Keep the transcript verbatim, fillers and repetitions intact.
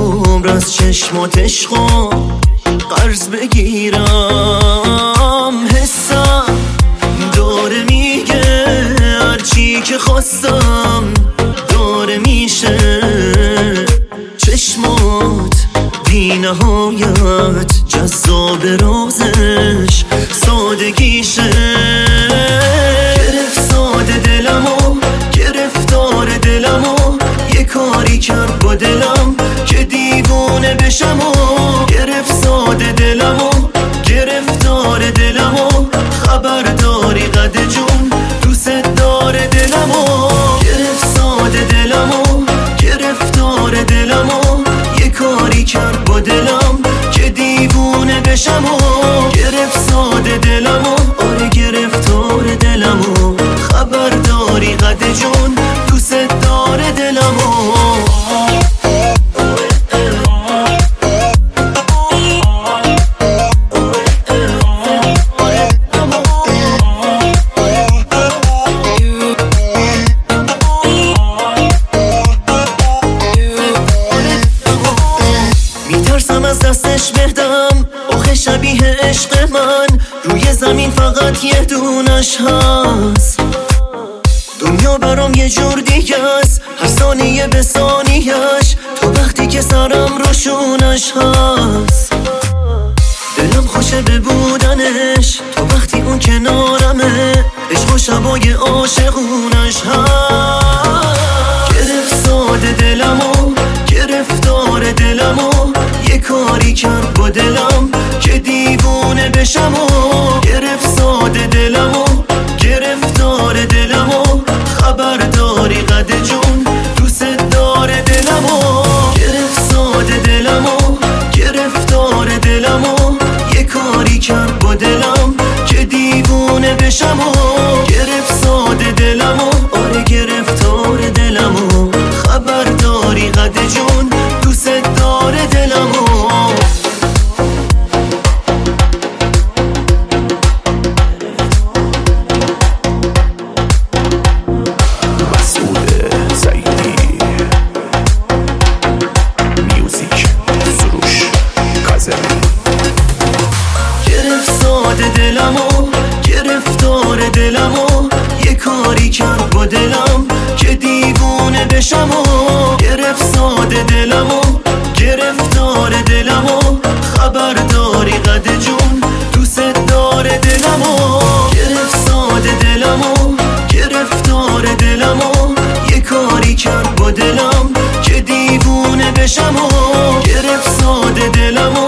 عمر از چشمات عشقا قرض بگیرم. حسم داره میگه هرچی که خواستم داره میشه. چشمات بی نهایت جذاب رازش سادگیشه. گرفت ساده دلمو گرفتار دلمو یه کاری کرد با دلم که دیوونه بشم. و گرفت ساده دلمو گرفتار دلمو خبرداری قد جون دوست داره دلمو. گرفت ساده دلمو گرفتار دلمو یه کاری کرد با دلم که دیوونه بشم. و گرفت ساده دلمو آره گرفتار دلمو خبرداری قد جون دوست داره دلمو. میترسم از دستش بهدم آخه شبیه عشق من روی زمین فقط یه دونش هست. دنیا برام یه جور دیگه است هر ثانیه به ثانیه‌اش تو وقتی که سرم روشونش هست. دلم خوشه به بودنش تو وقتی اون کنارمه. عشق و شبای عاشقونش هست. گرفت ساده دلمو گرفتار دلمو یه کاری کرد با دلم که دیوونه بشم. و گرفت ساده دلمو گرفتار دلمو خبرداری قد جون دوست داره دلمو. گرفت ساده دلمو گرفتار دلمو یه کاری کرد با دلم که دیوونه بشم. و گرفت ساده دلمو آره گرفتار دلمو خبرداری قد جون دوست داره دلمو. دلمو گرفتار دلمو یه کاری کرد با دلم که دیوونه بشم. و گرفت ساده دلمو گرفتار دلمو خبرداری قد جون دوست داره دلمو. گرفت ساده دلمو گرفتار دلمو یه کاری کرد با دلم که دیوونه بشم. و گرفت ساده دلمو